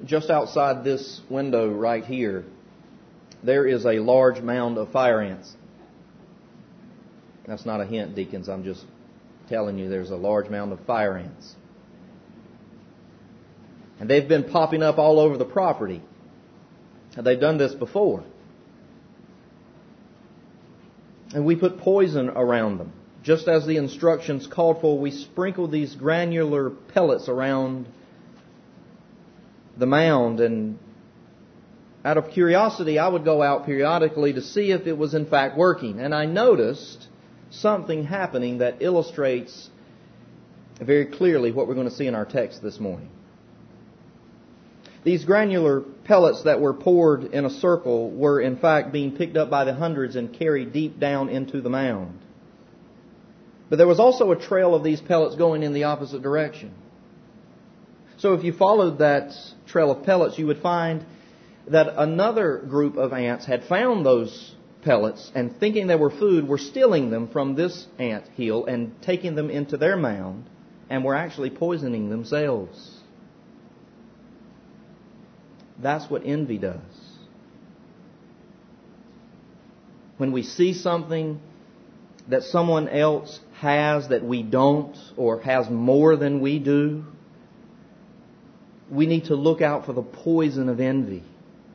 just outside this window right here, there is a large mound of fire ants. That's not a hint, deacons. I'm just telling you there's a large mound of fire ants. And they've been popping up all over the property. They've done this before. And we put poison around them. Just as the instructions called for, we sprinkle these granular pellets around the mound. And out of curiosity, I would go out periodically to see if it was in fact working. And I noticed something happening that illustrates very clearly what we're going to see in our text this morning. These granular pellets that were poured in a circle were in fact being picked up by the hundreds and carried deep down into the mound. But there was also a trail of these pellets going in the opposite direction. So if you followed that trail of pellets, you would find that another group of ants had found those pellets and, thinking they were food, were stealing them from this ant hill and taking them into their mound and were actually poisoning themselves. That's what envy does. When we see something that someone else has that we don't, or has more than we do, we need to look out for the poison of envy.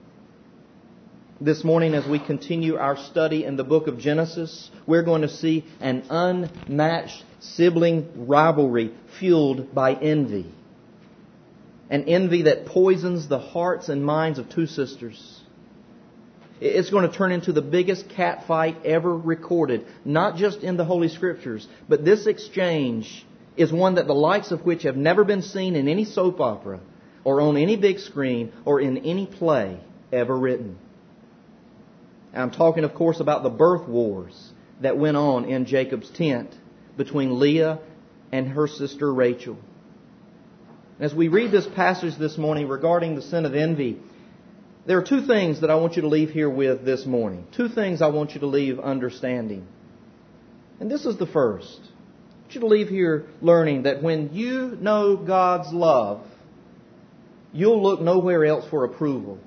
This morning, as we continue our study in the book of Genesis, we're going to see an unmatched sibling rivalry fueled by envy. An envy that poisons the hearts and minds of two sisters. It's going to turn into the biggest cat fight ever recorded, not just in the Holy Scriptures, but this exchange is one that the likes of which have never been seen in any soap opera, or on any big screen, or in any play ever written. I'm talking, of course, about the birth wars that went on in Jacob's tent between Leah and her sister Rachel. As we read this passage this morning regarding the sin of envy, there are two things that I want you to leave here with this morning. Two things I want you to leave understanding. And this is the first. I want you to leave here learning that when you know God's love, you'll look nowhere else for approval.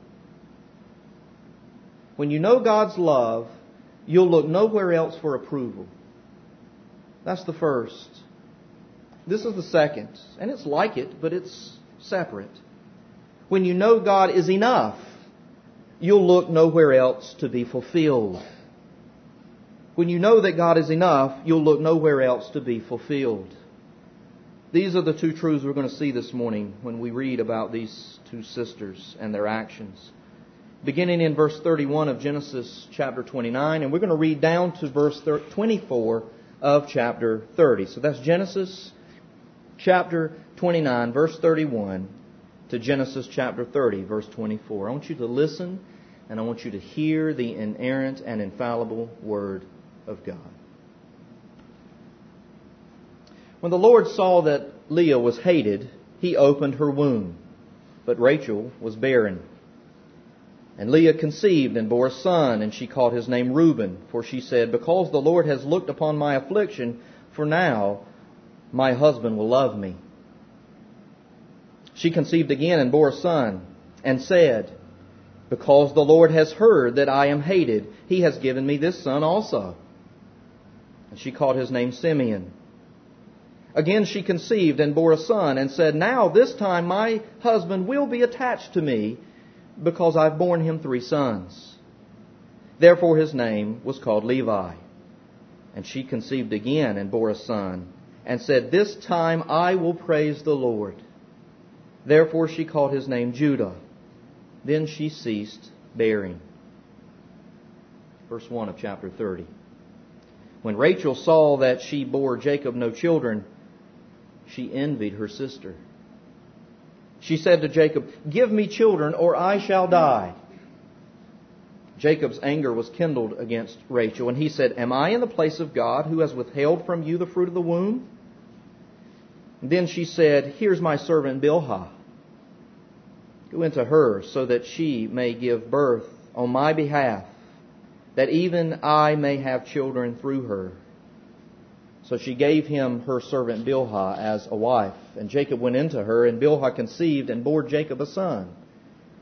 When you know God's love, you'll look nowhere else for approval. That's the first. This is the second. And it's like it, but it's separate. When you know God is enough, you'll look nowhere else to be fulfilled. When you know that God is enough, you'll look nowhere else to be fulfilled. These are the two truths we're going to see this morning when we read about these two sisters and their actions. Beginning in verse 31 of Genesis chapter 29, and we're going to read down to verse 24 of chapter 30. So that's Genesis chapter 29, verse 31, to Genesis chapter 30, verse 24. I want you to listen, and I want you to hear the inerrant and infallible Word of God. When the Lord saw that Leah was hated, He opened her womb, but Rachel was barren. And Leah conceived and bore a son, and she called his name Reuben, for she said, "Because the Lord has looked upon my affliction, for now my husband will love me." She conceived again and bore a son, and said, "Because the Lord has heard that I am hated, He has given me this son also." And she called his name Simeon. Again she conceived and bore a son, and said, "Now this time my husband will be attached to me, because I've borne him 3 sons." Therefore his name was called Levi. And she conceived again and bore a son, and said, "This time I will praise the Lord." Therefore she called his name Judah. Then she ceased bearing. Verse 1 of chapter 30. When Rachel saw that she bore Jacob no children, she envied her sister. She said to Jacob, "Give me children, or I shall die." Jacob's anger was kindled against Rachel, and he said, "Am I in the place of God, who has withheld from you the fruit of the womb?" Then she said, "Here's my servant Bilhah. Go into her, so that she may give birth on my behalf, that even I may have children through her." So she gave him her servant Bilhah as a wife. And Jacob went into her, and Bilhah conceived and bore Jacob a son.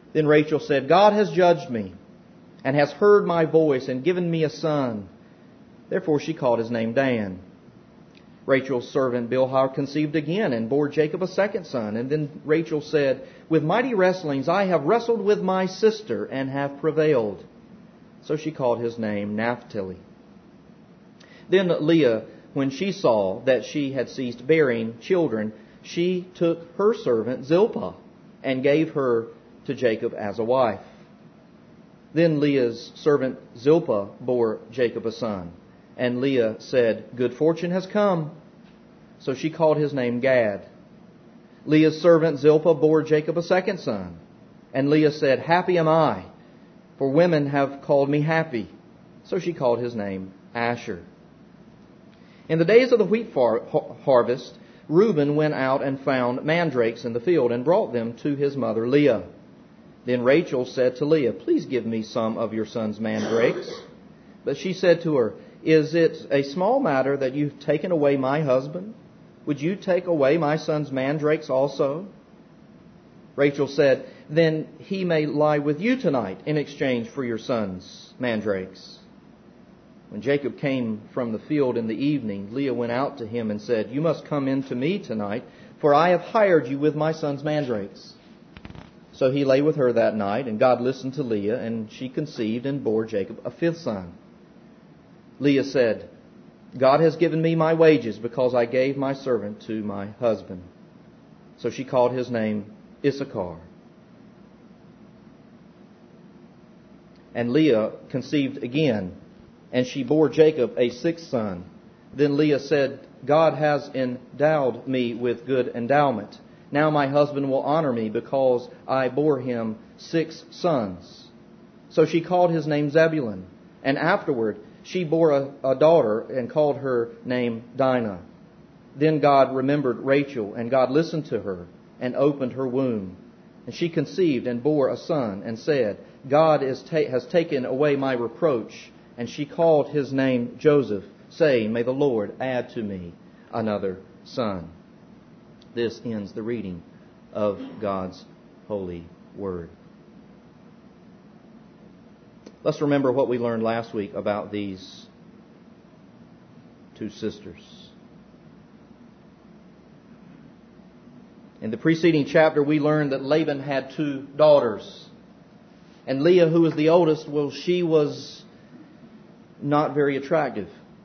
Then Rachel said, God has judged me, and has heard my voice, and given me a son. Therefore she called his name Dan. Rachel's servant Bilhah conceived again, and bore Jacob a second son. And then Rachel said, with mighty wrestlings I have wrestled with my sister, and have prevailed. So she called his name Naphtali. Then Leah, when she saw that she had ceased bearing children, she took her servant Zilpah, and gave her to Jacob as a wife. Then Leah's servant Zilpah bore Jacob a son. And Leah said, good fortune has come. So she called his name Gad. Leah's servant Zilpah bore Jacob a second son. And Leah said, happy am I, for women have called me happy. So she called his name Asher. In the days of the wheat harvest, Reuben went out and found mandrakes in the field, and brought them to his mother Leah. Then Rachel said to Leah, please give me some of your son's mandrakes. But she said to her, is it a small matter that you've taken away my husband? Would you take away my son's mandrakes also? Rachel said, then he may lie with you tonight in exchange for your son's mandrakes. When Jacob came from the field in the evening, Leah went out to him and said, you must come in to me tonight, for I have hired you with my son's mandrakes. So he lay with her that night, and God listened to Leah, and she conceived and bore Jacob a fifth son. Leah said, God has given me my wages, because I gave my servant to my husband. So she called his name Issachar. And Leah conceived again, and she bore Jacob a sixth son. Then Leah said, God has endowed me with good endowment. Now my husband will honor me, because I bore him 6 sons. So she called his name Zebulun. And afterward she bore a daughter, and called her name Dinah. Then God remembered Rachel, and God listened to her, and opened her womb. And she conceived and bore a son, and said, God has taken away my reproach. And she called his name Joseph, saying, may the Lord add to me another son. This ends the reading of God's holy word. Let's remember what we learned last week about these two sisters. In the preceding chapter, we learned that Laban had 2 daughters. And Leah, who was the oldest, well, she was not very attractive.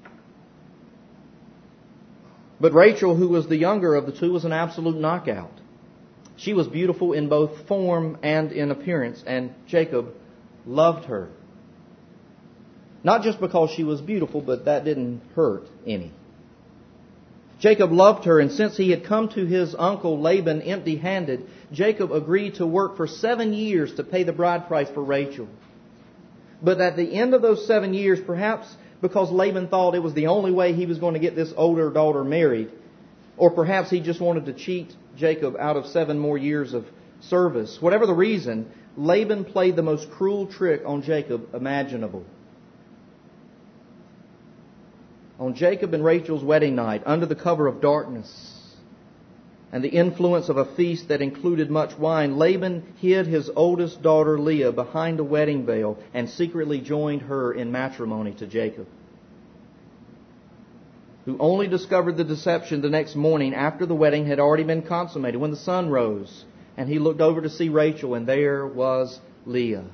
But Rachel, who was the younger of the 2, was an absolute knockout. She was beautiful in both form and in appearance, and Jacob loved her. Not just because she was beautiful, but that didn't hurt any. Jacob loved her, and since he had come to his uncle Laban empty-handed, Jacob agreed to work for 7 years to pay the bride price for Rachel. But at the end of those 7 years, perhaps because Laban thought it was the only way he was going to get this older daughter married, or perhaps he just wanted to cheat Jacob out of 7 more years of service, whatever the reason, Laban played the most cruel trick on Jacob imaginable. On Jacob and Rachel's wedding night, under the cover of darkness and the influence of a feast that included much wine, Laban hid his oldest daughter Leah behind a wedding veil and secretly joined her in matrimony to Jacob, who only discovered the deception the next morning after the wedding had already been consummated, when the sun rose and he looked over to see Rachel, and there was Leah.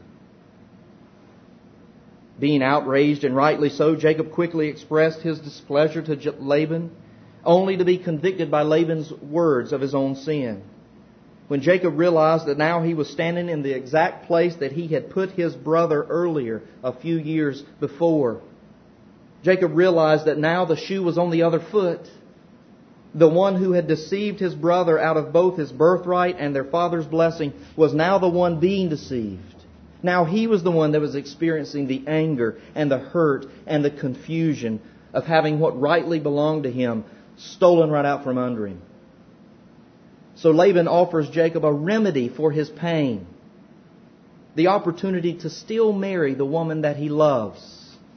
Being outraged, and rightly so, Jacob quickly expressed his displeasure to Laban, only to be convicted by Laban's words of his own sin. When Jacob realized that now he was standing in the exact place that he had put his brother earlier, a few years before, Jacob realized that now the shoe was on the other foot. The one who had deceived his brother out of both his birthright and their father's blessing was now the one being deceived. Now he was the one that was experiencing the anger and the hurt and the confusion of having what rightly belonged to him stolen right out from under him. So Laban offers Jacob a remedy for his pain, the opportunity to still marry the woman that he loves.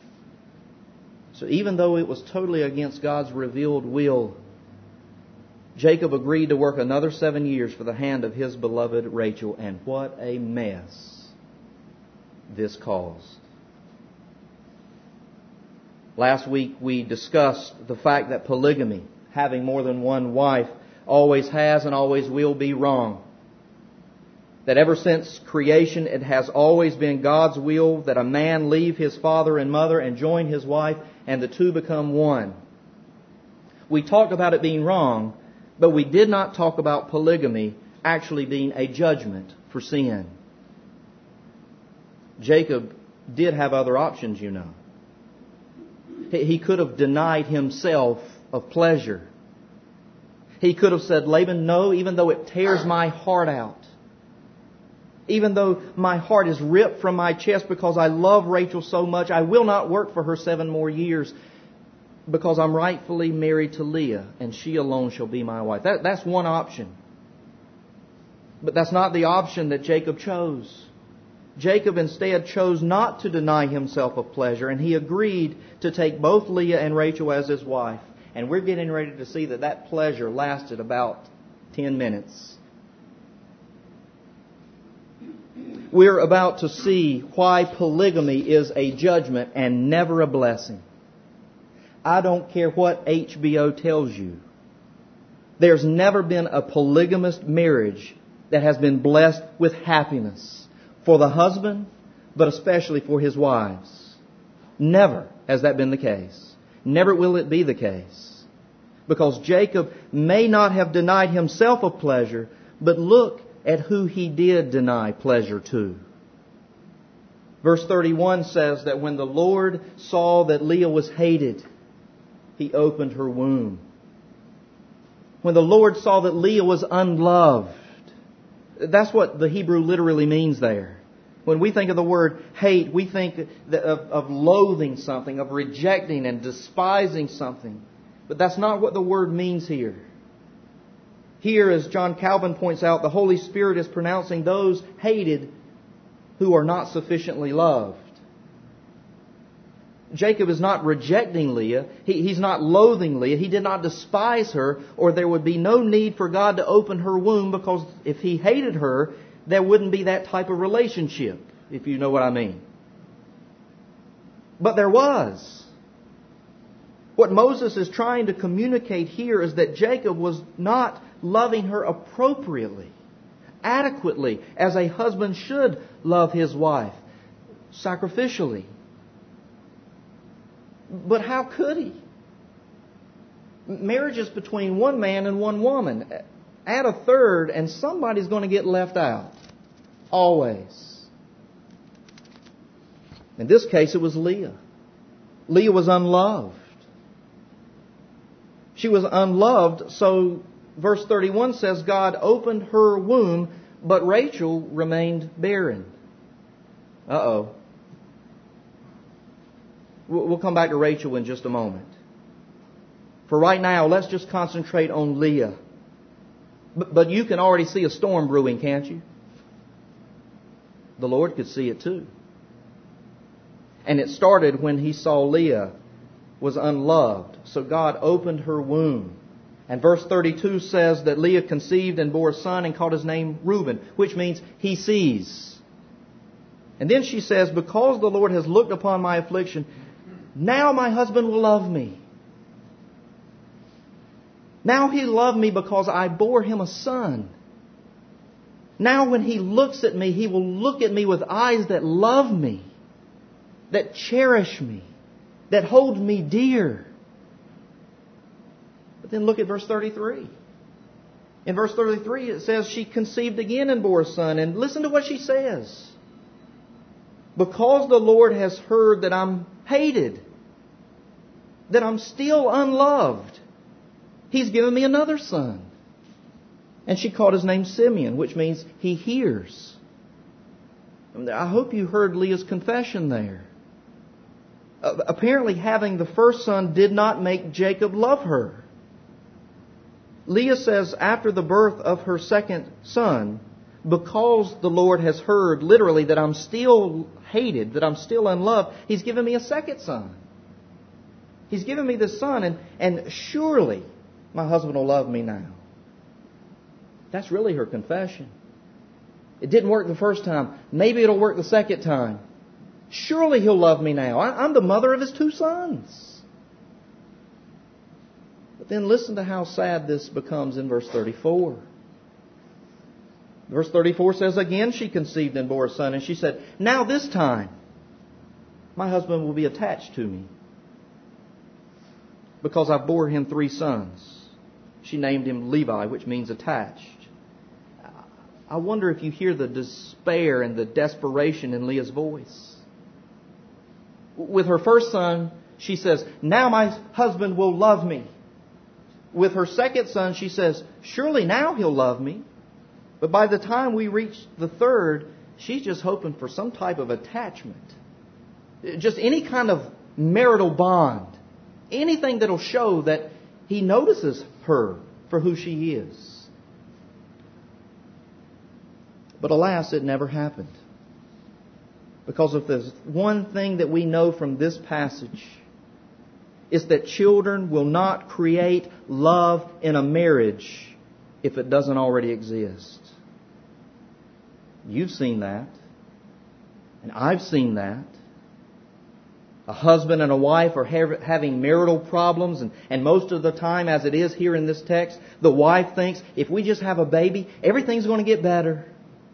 So even though it was totally against God's revealed will, Jacob agreed to work another 7 years for the hand of his beloved Rachel, and what a mess this caused. Last week we discussed the fact that polygamy, having more than one wife, always has and always will be wrong. That ever since creation it has always been God's will that a man leave his father and mother and join his wife, and the two become one. We talked about it being wrong, but we did not talk about polygamy actually being a judgment for sin. Jacob did have other options, you know. He could have denied himself of pleasure. He could have said, Laban, no, even though it tears my heart out, even though my heart is ripped from my chest because I love Rachel so much, I will not work for her 7 more years because I'm rightfully married to Leah and she alone shall be my wife. That's one option. But that's not the option that Jacob chose. Jacob instead chose not to deny himself of pleasure, and he agreed to take both Leah and Rachel as his wife. And we're getting ready to see that pleasure lasted about 10 minutes. We're about to see why polygamy is a judgment and never a blessing. I don't care what HBO tells you. There's never been a polygamous marriage that has been blessed with happiness for the husband, but especially for his wives. Never has that been the case. Never will it be the case. Because Jacob may not have denied himself of pleasure, but look at who he did deny pleasure to. Verse 31 says that when the Lord saw that Leah was hated, He opened her womb. When the Lord saw that Leah was unloved, that's what the Hebrew literally means there. When we think of the word hate, we think of loathing something, of rejecting and despising something. But that's not what the word means here. Here, as John Calvin points out, the Holy Spirit is pronouncing those hated who are not sufficiently loved. Jacob is not rejecting Leah. He's not loathing Leah. He did not despise her, or there would be no need for God to open her womb, because if He hated her, there wouldn't be that type of relationship, if you know what I mean. But there was. What Moses is trying to communicate here is that Jacob was not loving her appropriately, adequately, as a husband should love his wife, sacrificially. But how could he? Marriage is between one man and one woman. Add a third and somebody's going to get left out. Always. In this case, it was Leah. Leah was unloved. She was unloved, so verse 31 says God opened her womb, but Rachel remained barren. Uh-oh. We'll come back to Rachel in just a moment. For right now, let's just concentrate on Leah. But you can already see a storm brewing, can't you? The Lord could see it too. And it started when He saw Leah was unloved. So God opened her womb. And verse 32 says that Leah conceived and bore a son and called his name Reuben, which means He sees. And then she says, because the Lord has looked upon my affliction, now my husband will love me. Now He loved me because I bore him a son. Now when He looks at me, He will look at me with eyes that love me, that cherish me, that hold me dear. But then look at verse 33. In verse 33 it says she conceived again and bore a son. And listen to what she says. Because the Lord has heard that I'm hated, that I'm still unloved, He's given me another son. And she called his name Simeon, which means He hears. I hope you heard Leah's confession there. Apparently having the first son did not make Jacob love her. Leah says after the birth of her second son, because the Lord has heard literally that I'm still hated, that I'm still unloved, He's given me a second son. He's given me this son, and surely my husband will love me now. That's really her confession. It didn't work the first time. Maybe it'll work the second time. Surely He'll love me now. I'm the mother of His 2 sons. But then listen to how sad this becomes in verse 34. Verse 34 says, again she conceived and bore a son, and she said, now this time my husband will be attached to me, because I bore him 3 sons. She named him Levi, which means attached. I wonder if you hear the despair and the desperation in Leah's voice. With her first son, she says, now my husband will love me. With her second son, she says, surely now he'll love me. But by the time we reach the third, she's just hoping for some type of attachment. Just any kind of marital bond. Anything that'll show that he notices her for who she is. But alas, it never happened. Because if there's one thing that we know from this passage, it's that children will not create love in a marriage if it doesn't already exist. You've seen that. And I've seen that. A husband and a wife are having marital problems, and most of the time, as it is here in this text, the wife thinks, if we just have a baby, everything's going to get better.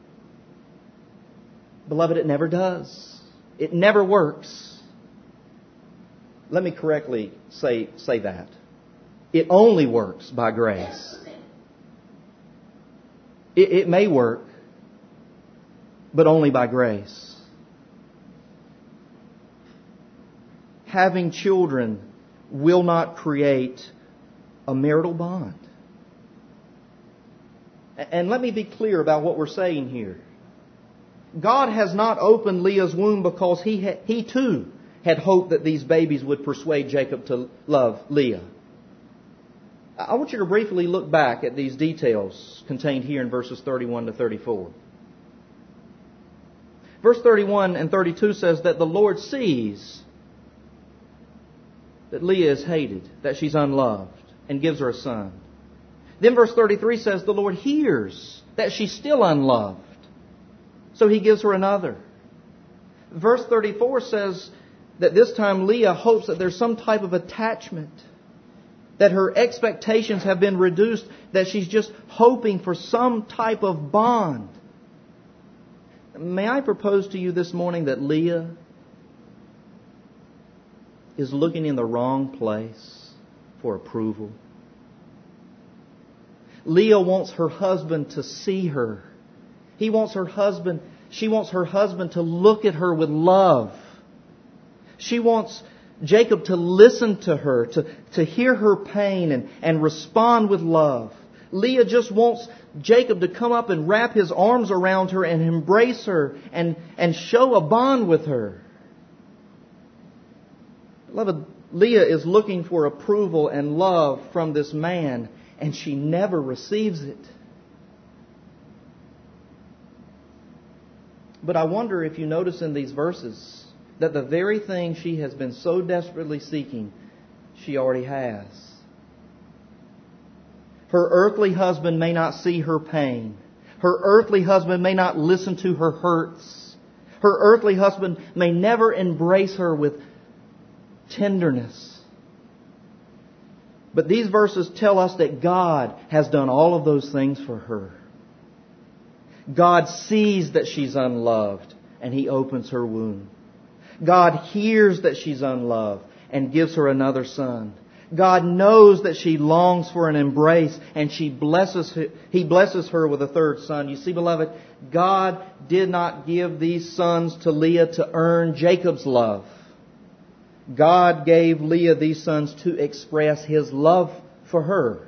Beloved, it never does. It never works. Let me correctly say that. It only works by grace. It may work, but only by grace. Having children will not create a marital bond. And let me be clear about what we're saying here. God has not opened Leah's womb because he too had hoped that these babies would persuade Jacob to love Leah. I want you to briefly look back at these details contained here in verses 31 to 34. Verse 31 and 32 says that the Lord sees that Leah is hated, that she's unloved, and gives her a son. Then verse 33 says the Lord hears that she's still unloved, so He gives her another. Verse 34 says that this time Leah hopes that there's some type of attachment, that her expectations have been reduced, that she's just hoping for some type of bond. May I propose to you this morning that Leah is looking in the wrong place for approval. Leah wants her husband to see her. She wants her husband to look at her with love. She wants Jacob to listen to her, to hear her pain and respond with love. Leah just wants Jacob to come up and wrap his arms around her and embrace her and show a bond with her. Beloved, Leah is looking for approval and love from this man, and she never receives it. But I wonder if you notice in these verses that the very thing she has been so desperately seeking, she already has. Her earthly husband may not see her pain. Her earthly husband may not listen to her hurts. Her earthly husband may never embrace her with tenderness. But these verses tell us that God has done all of those things for her. God sees that she's unloved, and He opens her womb. God hears that she's unloved and gives her another son. God knows that she longs for an embrace, and He blesses her with a third son. You see, beloved, God did not give these sons to Leah to earn Jacob's love. God gave Leah these sons to express His love for her.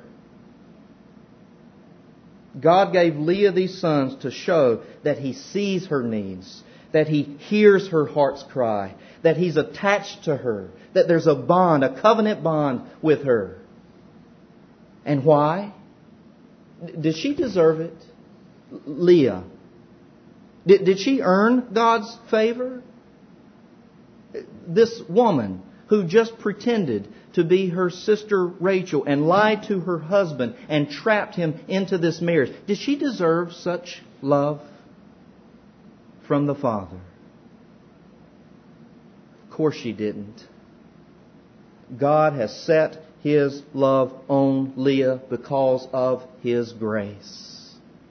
God gave Leah these sons to show that He sees her needs, that He hears her heart's cry, that He's attached to her, that there's a bond, a covenant bond with her. And why? Did she deserve it? Leah. Did she earn God's favor? This woman who just pretended to be her sister Rachel and lied to her husband and trapped him into this marriage. Did she deserve such love from the Father? Of course she didn't. God has set His love on Leah because of His grace.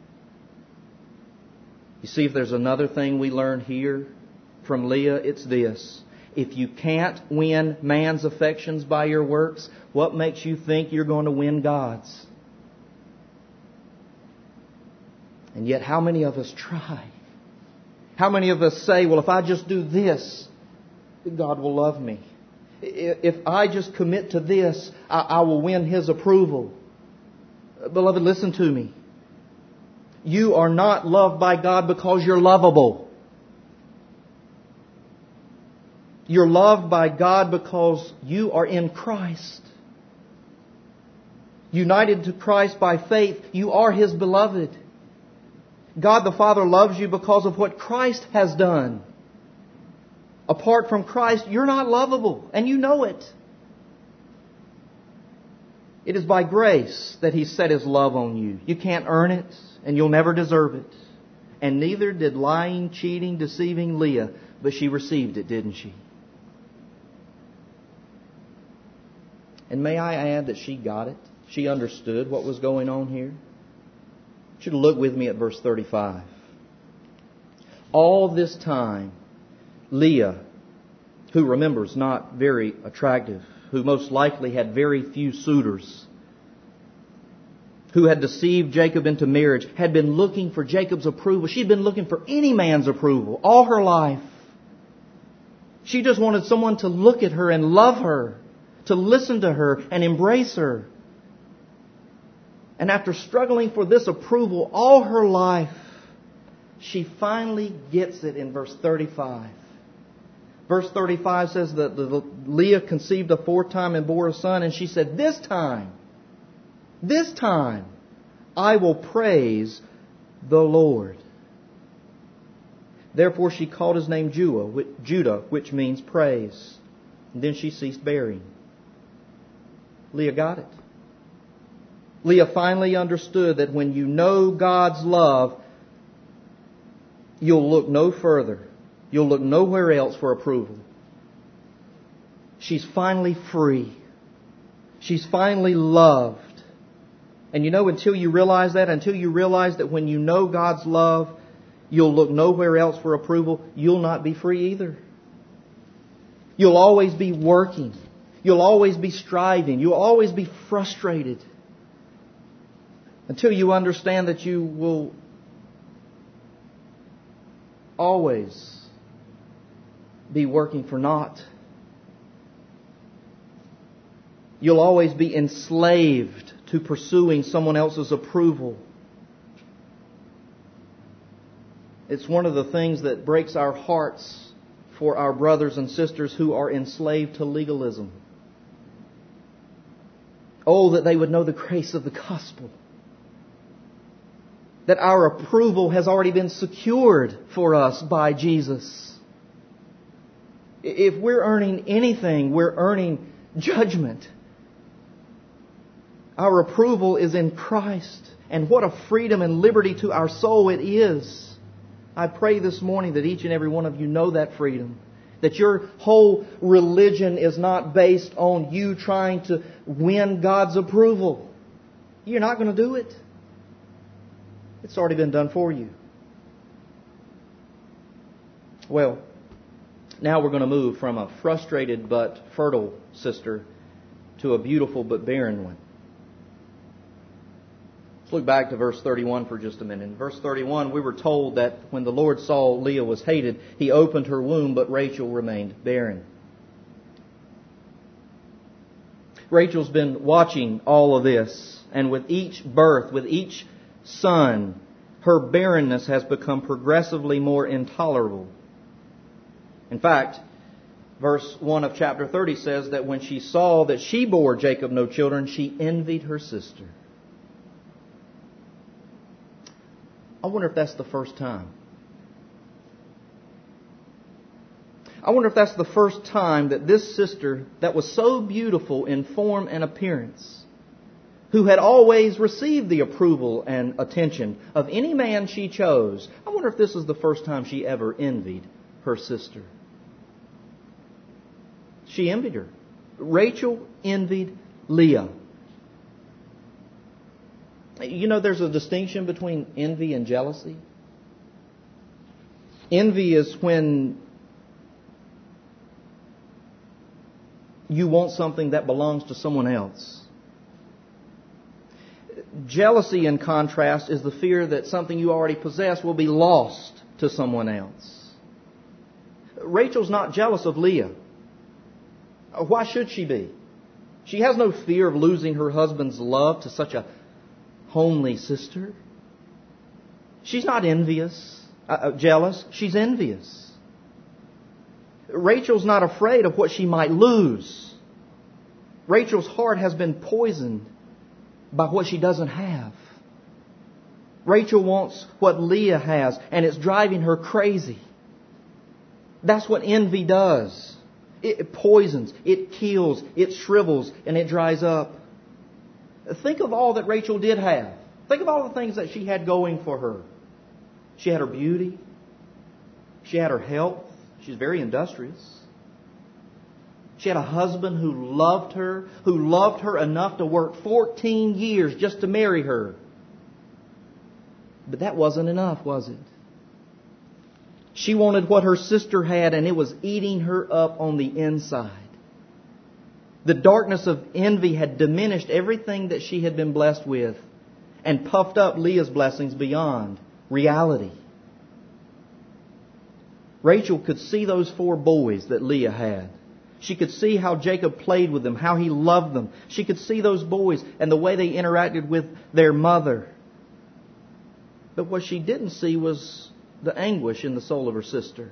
You see, if there's another thing we learn here from Leah, it's this. If you can't win man's affections by your works, what makes you think you're going to win God's? And yet, how many of us try? How many of us say, well, if I just do this, God will love me. If I just commit to this, I will win His approval. Beloved, listen to me. You are not loved by God because you're lovable. You're loved by God because you are in Christ. United to Christ by faith, you are His beloved. God the Father loves you because of what Christ has done. Apart from Christ, you're not lovable, and you know it. It is by grace that He set His love on you. You can't earn it, and you'll never deserve it. And neither did lying, cheating, deceiving Leah, but she received it, didn't she? And may I add that she got it. She understood what was going on here. You should look with me at verse 35. All this time, Leah, who remembers not very attractive, who most likely had very few suitors, who had deceived Jacob into marriage, had been looking for Jacob's approval. She'd been looking for any man's approval all her life. She just wanted someone to look at her and love her, to listen to her and embrace her. And after struggling for this approval all her life, she finally gets it in verse 35. Verse 35 says that Leah conceived a fourth time and bore a son, and she said, This time, I will praise the Lord. Therefore she called his name Judah, which means praise. And then she ceased bearing. Leah got it. Leah finally understood that when you know God's love, you'll look no further. You'll look nowhere else for approval. She's finally free. She's finally loved. And you know, until you realize that when you know God's love, you'll look nowhere else for approval, you'll not be free either. You'll always be working. You'll always be striving. You'll always be frustrated. Until you understand that you will always be working for naught. You'll always be enslaved to pursuing someone else's approval. It's one of the things that breaks our hearts for our brothers and sisters who are enslaved to legalism. Oh, that they would know the grace of the gospel. That our approval has already been secured for us by Jesus. If we're earning anything, we're earning judgment. Our approval is in Christ. And what a freedom and liberty to our soul it is. I pray this morning that each and every one of you know that freedom. That your whole religion is not based on you trying to win God's approval. You're not going to do it. It's already been done for you. Well, now we're going to move from a frustrated but fertile sister to a beautiful but barren one. Let's look back to verse 31 for just a minute. In verse 31, we were told that when the Lord saw Leah was hated, He opened her womb, but Rachel remained barren. Rachel's been watching all of this, and with each birth, with each son, her barrenness has become progressively more intolerable. In fact, verse 1 of chapter 30 says that when she saw that she bore Jacob no children, she envied her sister. I wonder if that's the first time. I wonder if that's the first time that this sister that was so beautiful in form and appearance, who had always received the approval and attention of any man she chose, I wonder if this is the first time she ever envied her sister. She envied her. Rachel envied Leah. You know, there's a distinction between envy and jealousy. Envy is when you want something that belongs to someone else. Jealousy, in contrast, is the fear that something you already possess will be lost to someone else. Rachel's not jealous of Leah. Why should she be? She has no fear of losing her husband's love to such a homely sister. She's not jealous. She's envious. Rachel's not afraid of what she might lose. Rachel's heart has been poisoned by what she doesn't have. Rachel wants what Leah has, and it's driving her crazy. That's what envy does. It poisons, it kills, it shrivels, and it dries up. Think of all that Rachel did have. Think of all the things that she had going for her. She had her beauty. She had her health. She's very industrious. She had a husband who loved her enough to work 14 years just to marry her. But that wasn't enough, was it? She wanted what her sister had, and it was eating her up on the inside. The darkness of envy had diminished everything that she had been blessed with and puffed up Leah's blessings beyond reality. Rachel could see those 4 boys that Leah had. She could see how Jacob played with them, how he loved them. She could see those boys and the way they interacted with their mother. But what she didn't see was the anguish in the soul of her sister.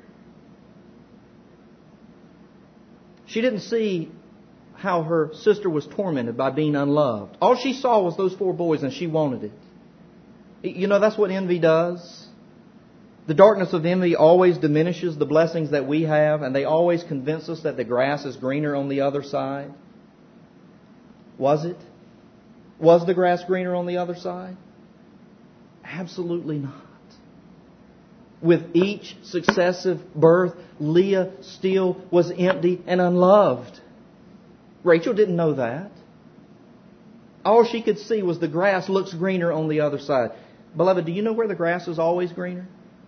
She didn't see how her sister was tormented by being unloved. All she saw was those 4 boys, and she wanted it. You know, that's what envy does. The darkness of envy always diminishes the blessings that we have, and they always convince us that the grass is greener on the other side. Was it? Was the grass greener on the other side? Absolutely not. With each successive birth, Leah still was empty and unloved. Rachel didn't know that. All she could see was the grass looks greener on the other side. Beloved, do you know where the grass is always greener?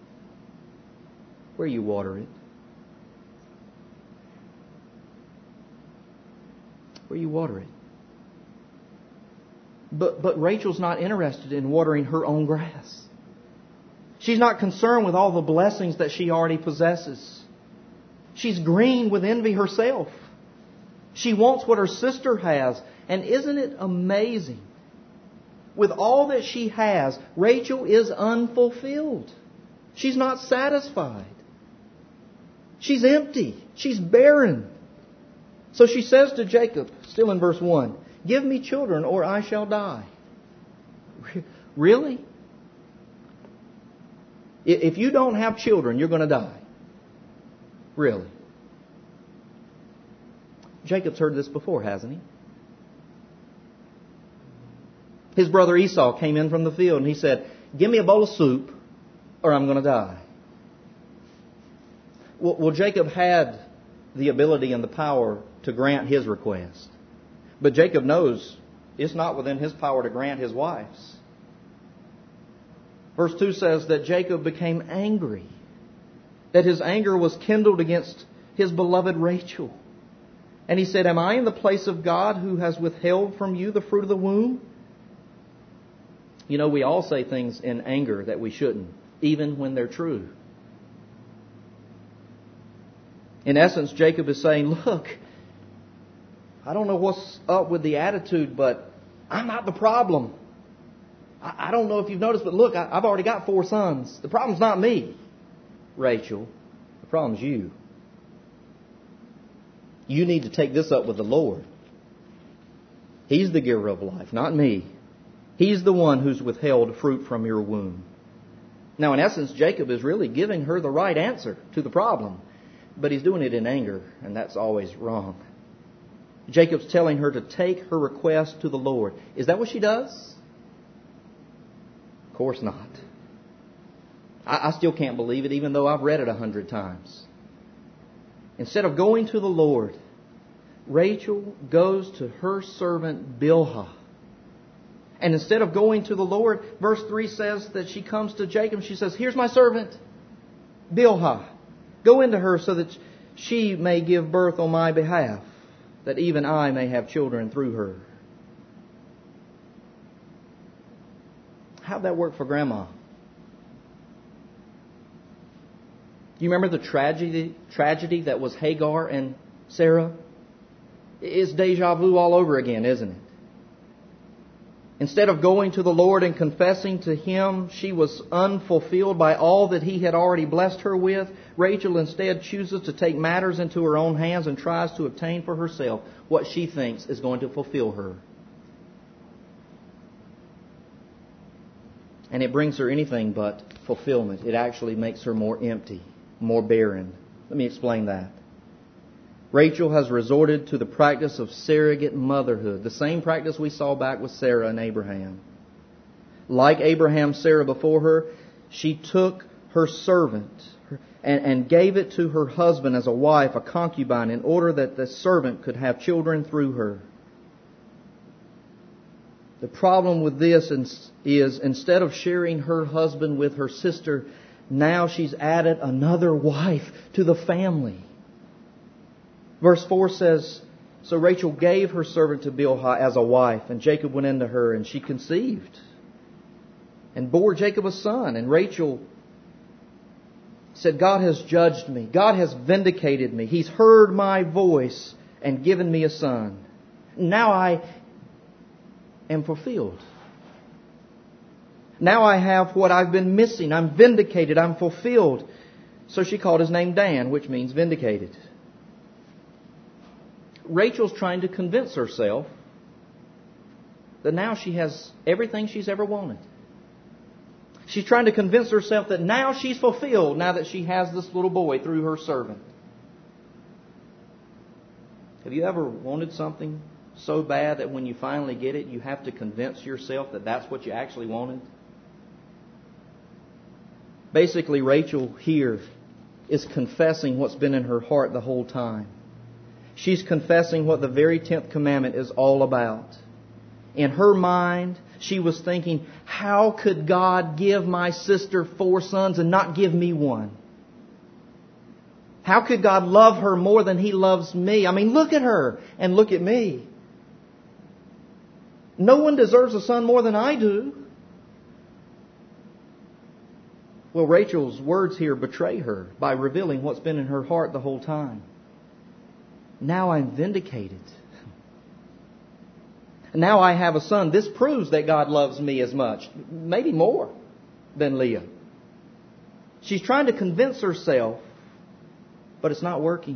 Where you water it. Where you water it. But Rachel's not interested in watering her own grass. She's not concerned with all the blessings that she already possesses. She's green with envy herself. She wants what her sister has. And isn't it amazing? With all that she has, Rachel is unfulfilled. She's not satisfied. She's empty. She's barren. So she says to Jacob, still in verse 1, "Give me children or I shall die." Really? If you don't have children, you're going to die. Really? Jacob's heard this before, hasn't he? His brother Esau came in from the field and he said, "Give me a bowl of soup or I'm going to die." Well, Jacob had the ability and the power to grant his request. But Jacob knows it's not within his power to grant his wife's. Verse 2 says that Jacob became angry, that his anger was kindled against his beloved Rachel. And he said, "Am I in the place of God who has withheld from you the fruit of the womb?" You know, we all say things in anger that we shouldn't, even when they're true. In essence, Jacob is saying, "Look, I don't know what's up with the attitude, but I'm not the problem. I don't know if you've noticed, but look, I've already got 4 sons. The problem's not me, Rachel. The problem's you. You need to take this up with the Lord. He's the giver of life, not me. He's the one who's withheld fruit from your womb." Now, in essence, Jacob is really giving her the right answer to the problem. But he's doing it in anger, and that's always wrong. Jacob's telling her to take her request to the Lord. Is that what she does? Of course not. I still can't believe it, even though I've read it 100 times. Instead of going to the Lord, Rachel goes to her servant Bilhah. And instead of going to the Lord, verse 3 says that she comes to Jacob. She says, here's my servant, Bilhah. Go into her so that she may give birth on my behalf, that even I may have children through her. How'd that work for Grandma? You remember the tragedy that was Hagar and Sarah? It's deja vu all over again, isn't it? Instead of going to the Lord and confessing to Him she was unfulfilled by all that He had already blessed her with, Rachel instead chooses to take matters into her own hands and tries to obtain for herself what she thinks is going to fulfill her. And it brings her anything but fulfillment. It actually makes her more empty, more barren. Let me explain that. Rachel has resorted to the practice of surrogate motherhood, the same practice we saw back with Sarah and Abraham. Like Abraham, Sarah before her, she took her servant and gave it to her husband as a wife, a concubine, in order that the servant could have children through her. The problem with this is instead of sharing her husband with her sister, now she's added another wife to the family. Verse 4 says, so Rachel gave her servant to Bilhah as a wife, and Jacob went into her, and she conceived and bore Jacob a son. And Rachel said, God has judged me. God has vindicated me. He's heard my voice and given me a son. Now I am fulfilled. Now I have what I've been missing. I'm vindicated. I'm fulfilled. So she called his name Dan, which means vindicated. Rachel's trying to convince herself that now she has everything she's ever wanted. She's trying to convince herself that now she's fulfilled, now that she has this little boy through her servant. Have you ever wanted something so bad that when you finally get it, you have to convince yourself that that's what you actually wanted? Basically, Rachel here is confessing what's been in her heart the whole time. She's confessing what the very 10th commandment is all about. In her mind, she was thinking, how could God give my sister 4 sons and not give me one? How could God love her more than He loves me? I mean, look at her and look at me. No one deserves a son more than I do. Well, Rachel's words here betray her by revealing what's been in her heart the whole time. Now I'm vindicated. Now I have a son. This proves that God loves me as much, maybe more than Leah. She's trying to convince herself, but it's not working.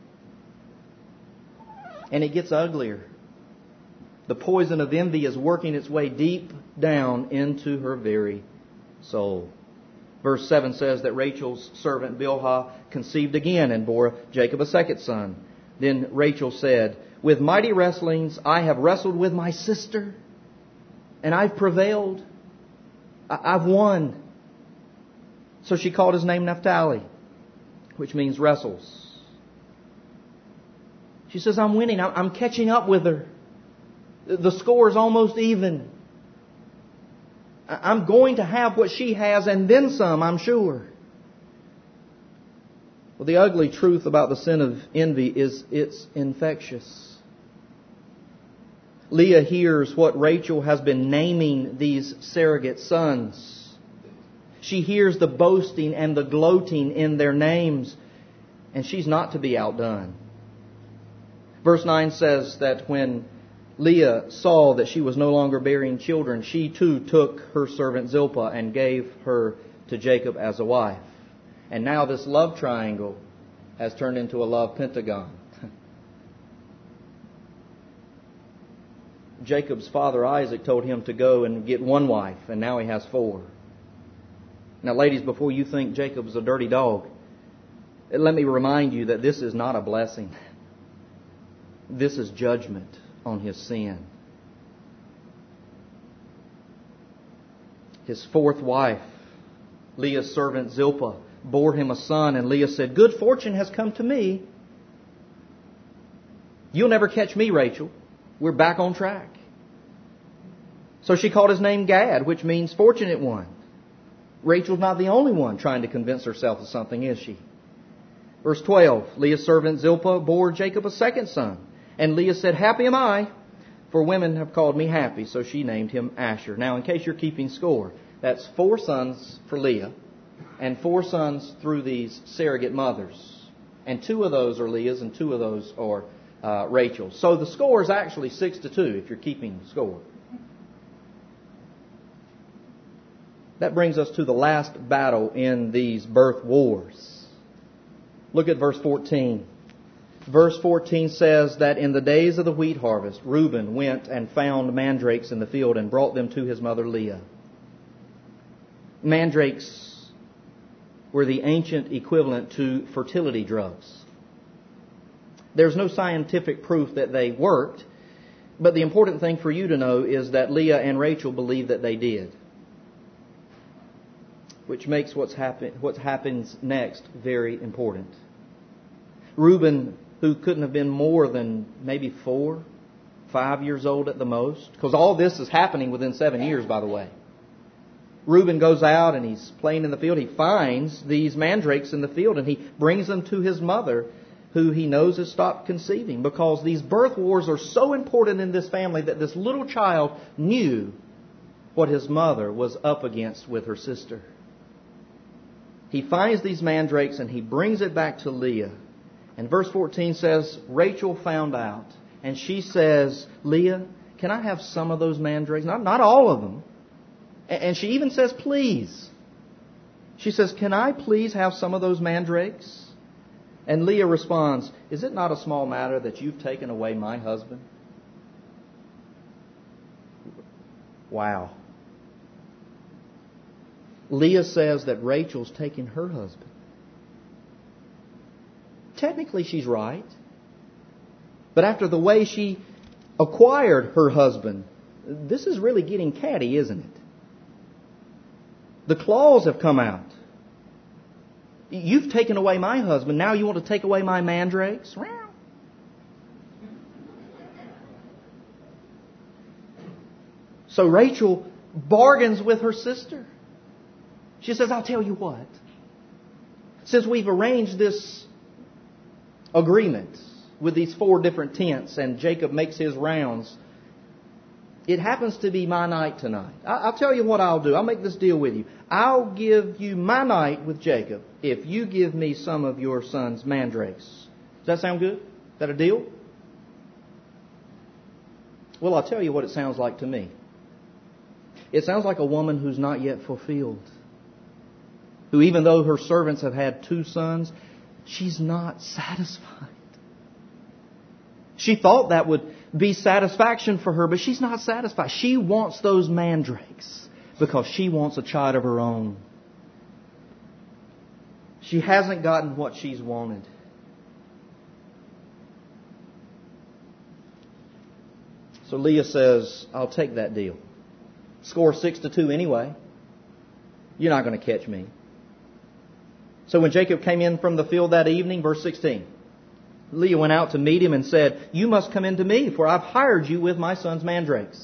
And it gets uglier. The poison of envy is working its way deep down into her very soul. Verse 7 says that Rachel's servant Bilhah conceived again and bore Jacob a second son. Then Rachel said, with mighty wrestlings I have wrestled with my sister, and I've prevailed. I've won. So she called his name Naphtali, which means wrestles. She says, I'm winning. I'm catching up with her. The score is almost even. I'm going to have what she has and then some, I'm sure. Well, the ugly truth about the sin of envy is it's infectious. Leah hears what Rachel has been naming these surrogate sons. She hears the boasting and the gloating in their names, and she's not to be outdone. Verse 9 says that when Leah saw that she was no longer bearing children, she too took her servant Zilpah and gave her to Jacob as a wife. And now this love triangle has turned into a love pentagon. Jacob's father Isaac told him to go and get one wife, and now he has 4. Now, ladies, before you think Jacob's a dirty dog, Let me remind you that this is not a blessing. This is judgment on his sin. His fourth wife, Leah's servant Zilpah, bore him a son, and Leah said, "Good fortune has come to me. You'll never catch me, Rachel. We're back on track." So she called his name Gad, which means fortunate one. Rachel's not the only one trying to convince herself of something, is she? Verse 12, Leah's servant Zilpah bore Jacob a second son. And Leah said, "Happy am I, for women have called me happy." So she named him Asher. Now, in case you're keeping score, that's 4 sons for Leah and 4 sons through these surrogate mothers. And 2 of those are Leah's and 2 of those are Rachel's. So the score is actually 6-2 if you're keeping score. That brings us to the last battle in these birth wars. Look at verse 14. Verse 14 says that in the days of the wheat harvest, Reuben went and found mandrakes in the field and brought them to his mother Leah. Mandrakes were the ancient equivalent to fertility drugs. There's no scientific proof that they worked, but the important thing for you to know is that Leah and Rachel believed that they did, which makes what happens next very important. Reuben, who couldn't have been more than maybe 4, 5 years old at the most, because all this is happening within 7 years, by the way. Reuben goes out and he's playing in the field. He finds these mandrakes in the field and he brings them to his mother, who he knows has stopped conceiving, because these birth wars are so important in this family that this little child knew what his mother was up against with her sister. He finds these mandrakes and he brings it back to Leah. And verse 14 says, Rachel found out. And she says, "Leah, can I have some of those mandrakes?" Not all of them. And she even says, "Please." She says, "Can I please have some of those mandrakes?" And Leah responds, "Is it not a small matter that you've taken away my husband?" Wow. Leah says that Rachel's taken her husband. Technically, she's right. But after the way she acquired her husband, this is really getting catty, isn't it? The claws have come out. You've taken away my husband. Now you want to take away my mandrakes? So Rachel bargains with her sister. She says, "I'll tell you what. Since we've arranged this agreement with these 4 different tents and Jacob makes his rounds, it happens to be my night tonight. I'll tell you what I'll do. I'll make this deal with you. I'll give you my night with Jacob if you give me some of your son's mandrakes." Does that sound good? Is that a deal? Well, I'll tell you what it sounds like to me. It sounds like a woman who's not yet fulfilled. Who, even though her servants have had 2 sons, she's not satisfied. She thought that would be satisfaction for her, but she's not satisfied. She wants those mandrakes because she wants a child of her own. She hasn't gotten what she's wanted. So Leah says, "I'll take that deal. Score 6-2 anyway. You're not going to catch me." So when Jacob came in from the field that evening, verse 16, Leah went out to meet him and said, "You must come in to me, for I've hired you with my son's mandrakes."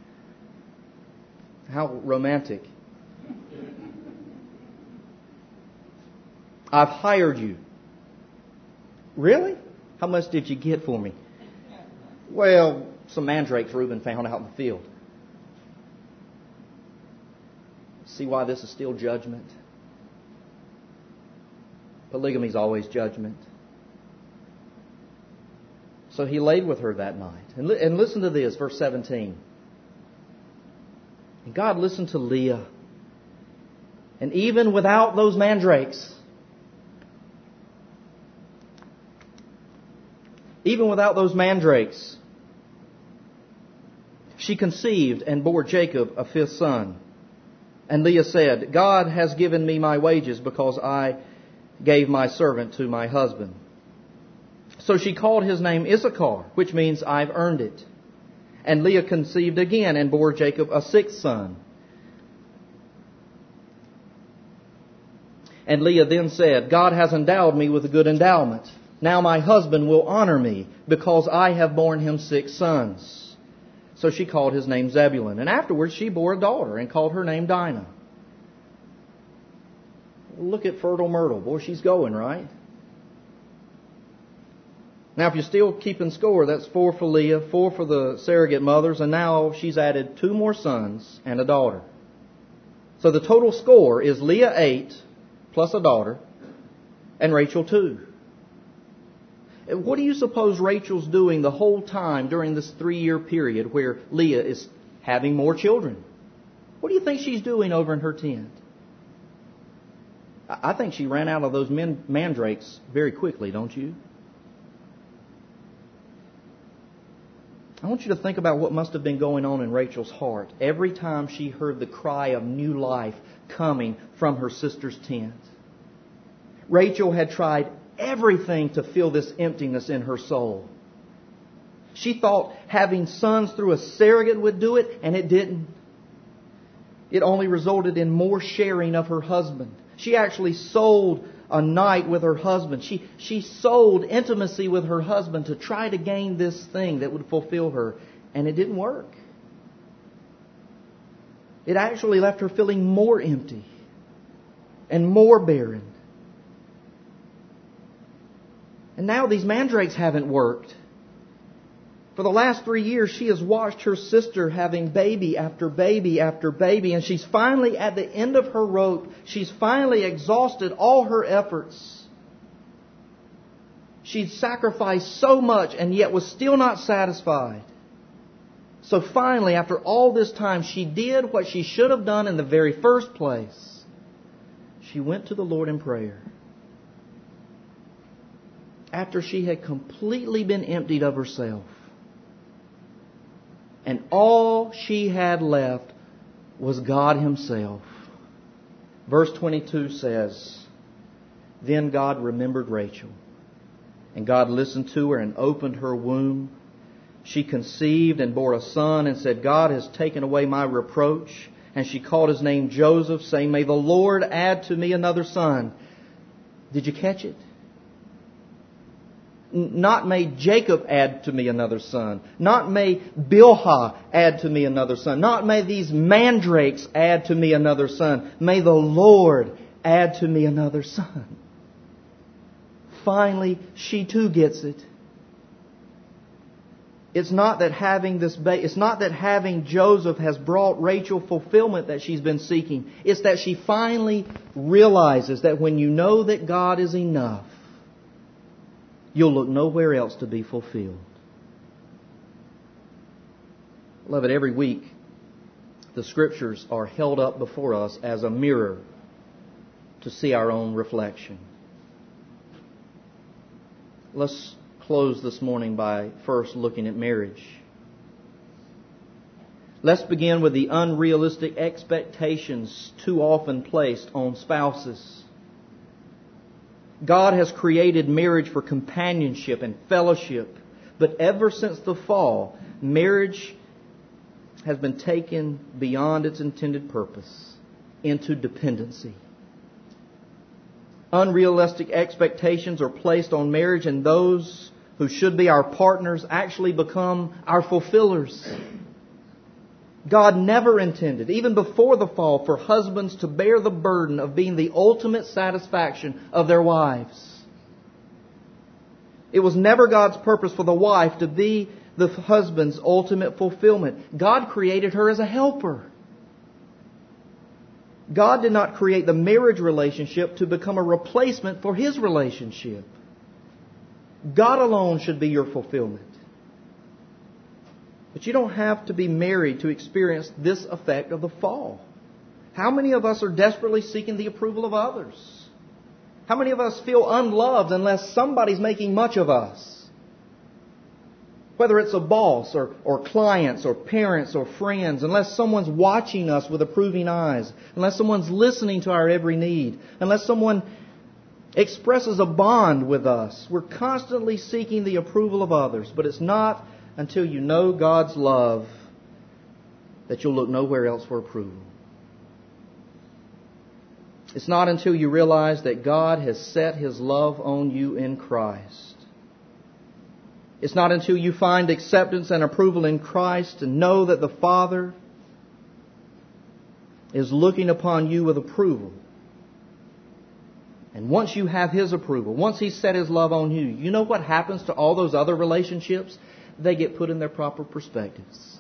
How romantic. "I've hired you." Really? How much did you get for me? "Well, some mandrakes Reuben found out in the field." See why this is still judgment? Polygamy is always judgment. So he laid with her that night. And listen to this, verse 17. And God listened to Leah. And even without those mandrakes, she conceived and bore Jacob a 5th son. And Leah said, "God has given me my wages because I gave my servant to my husband. So she called his name Issachar, which means I've earned it. And Leah conceived again and bore Jacob a sixth son. And Leah then said, God has endowed me with a good endowment. Now my husband will honor me because I have borne him 6 sons. So she called his name Zebulun. And afterwards she bore a daughter and called her name Dinah. Look at fertile Myrtle. Boy, she's going, right? Now, if you're still keeping score, that's 4 for Leah, 4 for the surrogate mothers, and now she's added 2 more sons and a daughter. So the total score is Leah 8 plus a daughter and Rachel 2. What do you suppose Rachel's doing the whole time during this 3-year period where Leah is having more children? What do you think she's doing over in her tent? I think she ran out of those mandrakes very quickly, don't you? I want you to think about what must have been going on in Rachel's heart every time she heard the cry of new life coming from her sister's tent. Rachel had tried everything to fill this emptiness in her soul. She thought having sons through a surrogate would do it, and it didn't. It only resulted in more sharing of her husband. She actually sold a night with her husband. She sold intimacy with her husband to try to gain this thing that would fulfill her, and it didn't work. It actually left her feeling more empty and more barren. And now these mandrakes haven't worked. For the last 3 years, she has watched her sister having baby after baby after baby, and she's finally at the end of her rope. She's finally exhausted all her efforts. She'd sacrificed so much and yet was still not satisfied. So finally, after all this time, she did what she should have done in the very first place. She went to the Lord in prayer. After she had completely been emptied of herself. And all she had left was God Himself. Verse 22 says, Then God remembered Rachel, and God listened to her and opened her womb. She conceived and bore a son and said, God has taken away my reproach. And she called his name Joseph, saying, May the Lord add to me another son. Did you catch it? Not may Jacob add to me another son. Not may Bilhah add to me another son. Not may these mandrakes add to me another son. May the Lord add to me another son. Finally, she too gets it. It's not that having Joseph has brought Rachel fulfillment that she's been seeking. It's that she finally realizes that when you know that God is enough, you'll look nowhere else to be fulfilled. Beloved, every week the Scriptures are held up before us as a mirror to see our own reflection. Let's close this morning by first looking at marriage. Let's begin with the unrealistic expectations too often placed on spouses. God has created marriage for companionship and fellowship, but ever since the fall, marriage has been taken beyond its intended purpose into dependency. Unrealistic expectations are placed on marriage, and those who should be our partners actually become our fulfillers. God never intended, even before the fall, for husbands to bear the burden of being the ultimate satisfaction of their wives. It was never God's purpose for the wife to be the husband's ultimate fulfillment. God created her as a helper. God did not create the marriage relationship to become a replacement for His relationship. God alone should be your fulfillment. But you don't have to be married to experience this effect of the fall. How many of us are desperately seeking the approval of others? How many of us feel unloved unless somebody's making much of us? Whether it's a boss or clients or parents or friends, unless someone's watching us with approving eyes, unless someone's listening to our every need, unless someone expresses a bond with us. We're constantly seeking the approval of others, but it's not until you know God's love that you'll look nowhere else for approval. It's not until you realize that God has set His love on you in Christ. It's not until you find acceptance and approval in Christ and know that the Father is looking upon you with approval. And once you have His approval, once He's set His love on you, you know what happens to all those other relationships? They get put in their proper perspectives.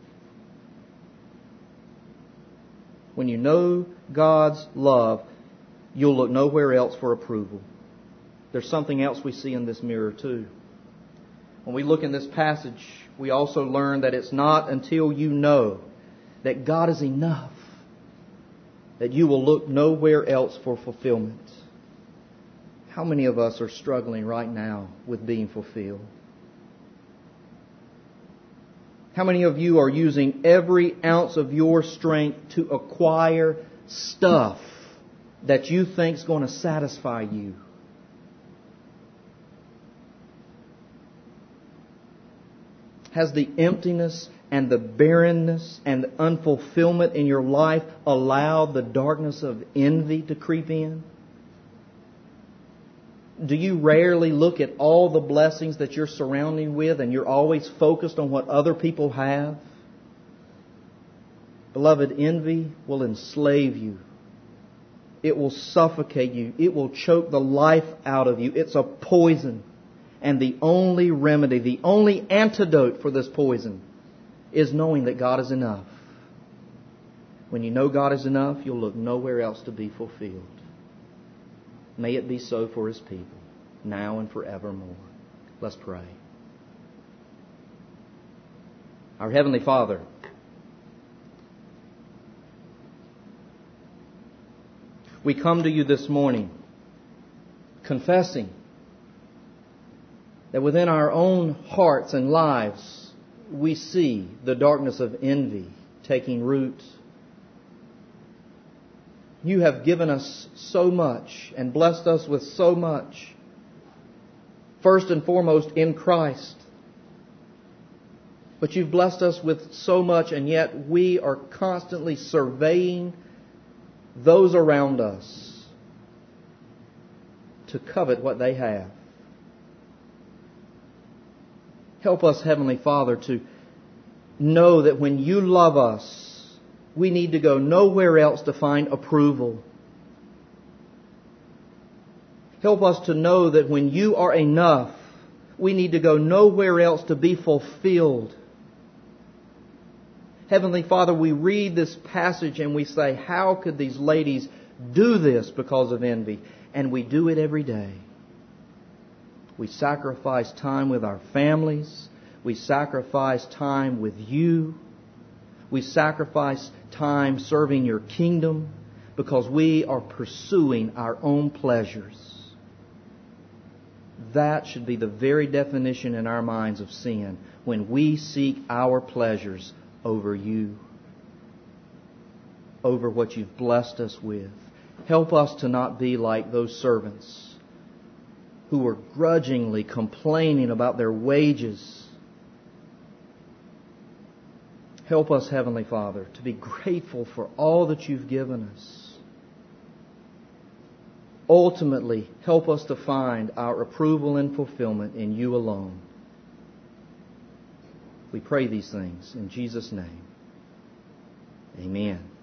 When you know God's love, you'll look nowhere else for approval. There's something else we see in this mirror too. When we look in this passage, we also learn that it's not until you know that God is enough that you will look nowhere else for fulfillment. How many of us are struggling right now with being fulfilled? How many of you are using every ounce of your strength to acquire stuff that you think is going to satisfy you? Has the emptiness and the barrenness and the unfulfillment in your life allowed the darkness of envy to creep in? Do you rarely look at all the blessings that you're surrounded with and you're always focused on what other people have? Beloved, envy will enslave you. It will suffocate you. It will choke the life out of you. It's a poison. And the only remedy, the only antidote for this poison is knowing that God is enough. When you know God is enough, you'll look nowhere else to be fulfilled. May it be so for His people, now and forevermore. Let's pray. Our Heavenly Father, we come to You this morning confessing that within our own hearts and lives we see the darkness of envy taking root. You have given us so much and blessed us with so much. First and foremost in Christ. But You've blessed us with so much, and yet we are constantly surveying those around us to covet what they have. Help us, Heavenly Father, to know that when You love us, we need to go nowhere else to find approval. Help us to know that when You are enough, we need to go nowhere else to be fulfilled. Heavenly Father, we read this passage and we say, how could these ladies do this because of envy? And we do it every day. We sacrifice time with our families. We sacrifice time with You. We sacrifice time serving Your kingdom because we are pursuing our own pleasures. That should be the very definition in our minds of sin, when we seek our pleasures over You, over what You've blessed us with. Help us to not be like those servants who were grudgingly complaining about their wages. Help us, Heavenly Father, to be grateful for all that You've given us. Ultimately, help us to find our approval and fulfillment in You alone. We pray these things in Jesus' name. Amen.